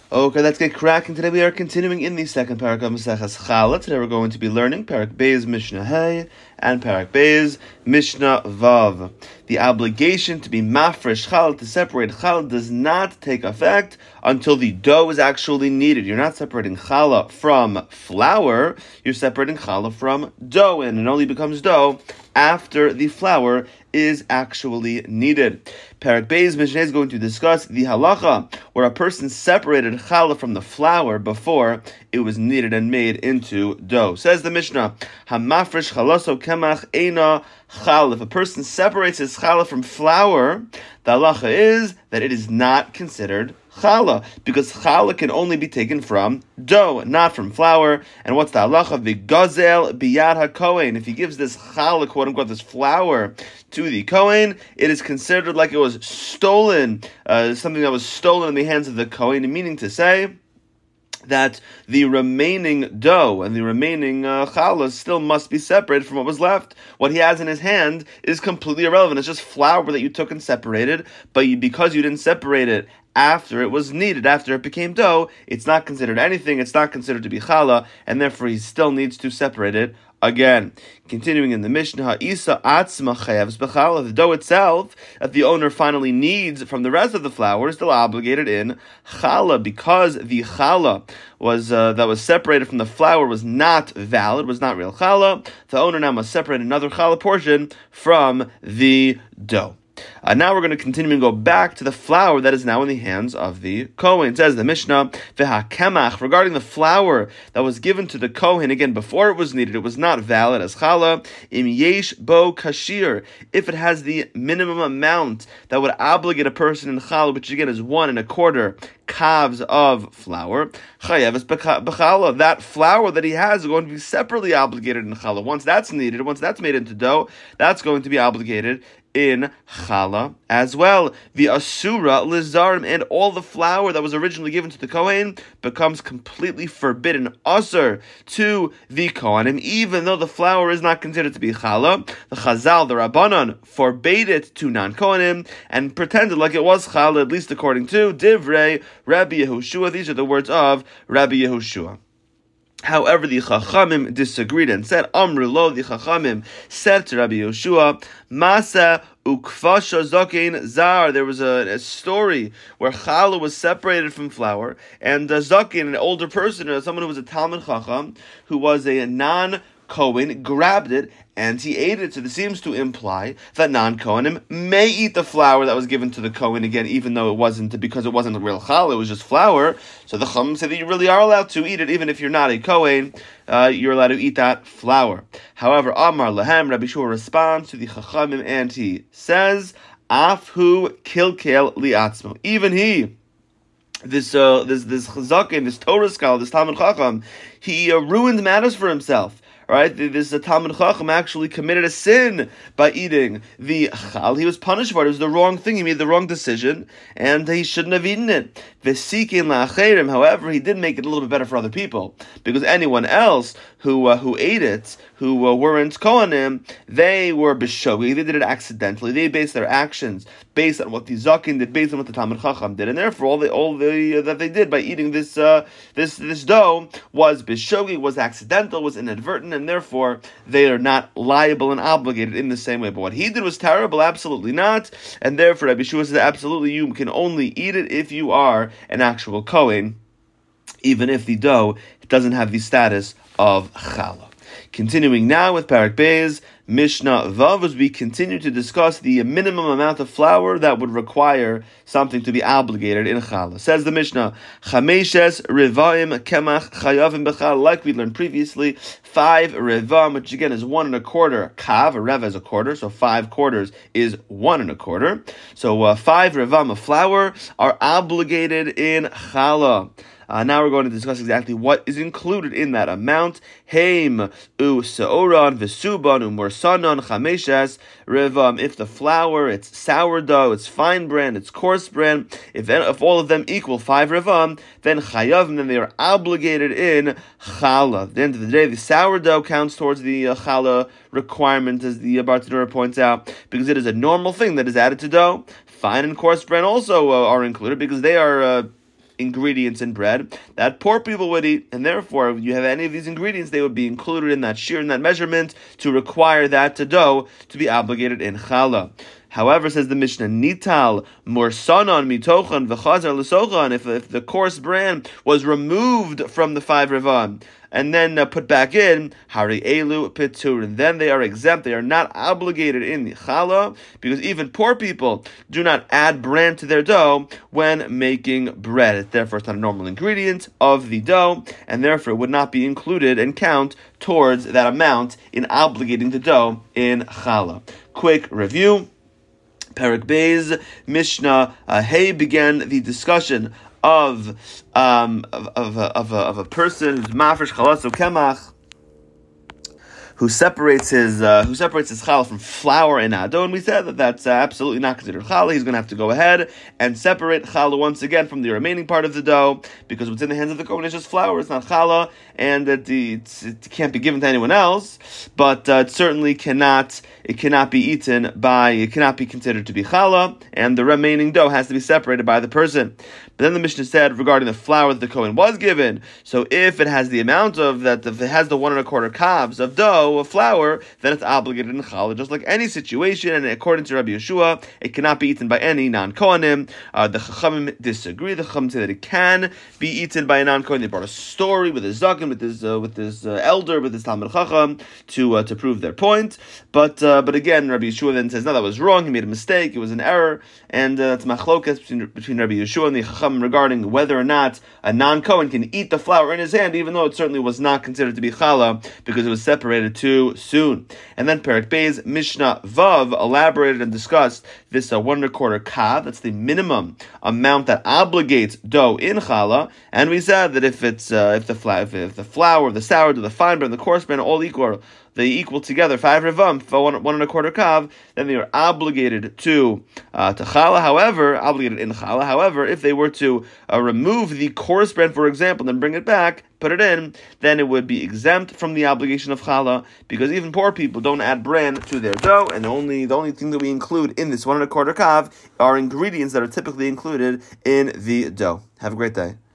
Okay, let's get cracking. Today we are continuing in the second parak of Maseches Chala. Today we're going to be learning Parak Beis Mishnah Hey and Parak Beis Mishnah Vav. The obligation to be mafresh challah, to separate challah, does not take effect until the dough is actually kneaded. You're not separating challah from flour, you're separating challah from dough, and it only becomes dough after the flour is actually kneaded. Parak Beis Mishnah is going to discuss the halacha where a person separated challah from the flour before it was kneaded and made into dough. Says the Mishnah, Hamafresh chalaso kemach eina challah. If a person separates his challah from flour, the halacha is that it is not considered challah, because challah can only be taken from dough, not from flour. And what's the halacha? V'gazel biyad hakohen. If he gives this challah, quote unquote, this flour to the kohen, it is considered like it was stolen, something that was stolen in the hands of the kohen, meaning to say that the remaining dough and the remaining challah still must be separated from what was left. What he has in his hand is completely irrelevant. It's just flour that you took and separated, but because you didn't separate it after it was kneaded, after it became dough, it's not considered anything, it's not considered to be challah, and therefore he still needs to separate it again. Continuing in the Mishnah, Isa atzma chayavs b'challah. The dough itself that the owner finally needs from the rest of the flour is still obligated in challah, because the challah was that was separated from the flour was not valid, was not real challah. The owner now must separate another challah portion from the dough. Now we're going to continue and go back to the flour that is now in the hands of the Kohen. It says the Mishnah, V'ha-kemach, regarding the flour that was given to the Kohen, again, before it was kneaded, it was not valid as challah. Im yesh bo kashir, if it has the minimum amount that would obligate a person in challah, which again is 1 1/4 calves of flour, chayav is b'challah. That flour that he has is going to be separately obligated in challah. Once that's kneaded, once that's made into dough, that's going to be obligated in challah as well. The asura lizarim, and all the flour that was originally given to the kohen becomes completely forbidden, asur, to the kohanim, even though the flour is not considered to be challah. The chazal, the rabbanon, forbade it to non-kohanim and pretended like it was challah, at least according to divrei Rabbi Yehoshua. These are the words of Rabbi Yehoshua. However, the Chachamim disagreed and said, Amru lo, the Chachamim said to Rabbi Yehoshua, Masa ukfasha zokein zar. There was a story where challah was separated from flour, and zokein, an older person, someone who was a Talmud Chacham, who was a non-Kohen, grabbed it and he ate it. So this seems to imply that non-Kohanim may eat the flour that was given to the Kohen, again, even though it wasn't, because it wasn't real challah, it was just flour. So the Chum said that you really are allowed to eat it, even if you're not a Kohen, you're allowed to eat that flour. However, Amar Lahem, Rabbi Shua responds to the Chachamim and he says, Afhu kilkel liatzmo. Even he, this Chazakin, this Torah scholar, this Talmud Chacham, he ruined matters for himself. Right, this Talmud Chacham actually committed a sin by eating the chal. He was punished for it. It was the wrong thing. He made the wrong decision, and he shouldn't have eaten it. V'sikin la'acherim. However, he did make it a little bit better for other people, because anyone else who ate it, who weren't kohanim, they were b'shogi. They did it accidentally. They based their actions based on what the zakin did, based on what the Talmud Chacham did, and therefore all that they did by eating this dough was b'shogi, was accidental, was inadvertent, and therefore they are not liable and obligated in the same way. But what he did was terrible, absolutely not, and therefore Rabbi Shua says absolutely you can only eat it if you are an actual Kohen, even if the dough doesn't have the status of challah. Continuing now with Parak Beis Mishnah Vav, as we continue to discuss the minimum amount of flour that would require something to be obligated in challah. Says the Mishnah, Chameshes Revaim Kemach Chayavim B'Challah. Like we learned previously, 5 revam, which again is 1 1/4 kav. A rev is a quarter, so 5 quarters is 1 1/4. So 5 revam of flour are obligated in challah. Now we're going to discuss exactly what is included in that amount. Heim u seoran v'suban u morsanon chameshes revam. If the flour, it's sourdough, it's fine bran, it's coarse bran, if all of them equal 5 revam, then chayavim, then they are obligated in challah. At the end of the day, the sourdough counts towards the challah requirement, as the Bartanura points out, because it is a normal thing that is added to dough. Fine and coarse bran also are included because they are ingredients in bread that poor people would eat, and therefore, if you have any of these ingredients, they would be included in that shear, in that measurement, to require that dough to be obligated in challah. However, says the Mishnah, Nital morsanon mitochan v'chazar l'sochan, if the coarse bran was removed from the 5 revah and then put back in, hari elu pitur, then they are exempt, they are not obligated in the challah, because even poor people do not add bran to their dough when making bread. Therefore, it's not a normal ingredient of the dough, and therefore it would not be included and count towards that amount in obligating the dough in challah. Quick review. Perek Beis Mishnah Hey began the discussion of a person who's mafresh chalas of kemach, who separates his challah from flour and ado, and we said that that's absolutely not considered challah. He's going to have to go ahead and separate challah once again from the remaining part of the dough, because what's in the hands of the kohen is just flour, it's not challah, and it can't be given to anyone else. But it certainly cannot be considered to be challah, and the remaining dough has to be separated by the person. But then the Mishnah said regarding the flour that the kohen was given, so if it has the amount of that, if it has the 1 1/4 kavs of dough, of flour, then it's obligated in challah, just like any situation. And according to Rabbi Yeshua, it cannot be eaten by any non-kohanim. The Chachamim disagree. The Chachamim say that it can be eaten by a non-kohen. They brought a story with his zaken, with his elder, with his Talmud Chacham to prove their point. But again, Rabbi Yeshua then says, no, that was wrong. He made a mistake. It was an error, and that's machlokas between Rabbi Yeshua and the Chacham regarding whether or not a non-kohen can eat the flour in his hand, even though it certainly was not considered to be challah because it was separated too soon. And then Perek Beis Mishnah Vav elaborated and discussed this 1 1/4 kav. That's the minimum amount that obligates dough in challah. And we said that if the flour, the sourdough, the fine bread, the coarse bread all they equal together 5 revam for 1 1/4 kav, then they are obligated to challah. However, obligated in challah. However, if they were to remove the coarse bread, for example, then bring it back, put it in, then it would be exempt from the obligation of challah, because even poor people don't add bran to their dough, and the only thing that we include in this 1 1/4 kav are ingredients that are typically included in the dough. Have a great day.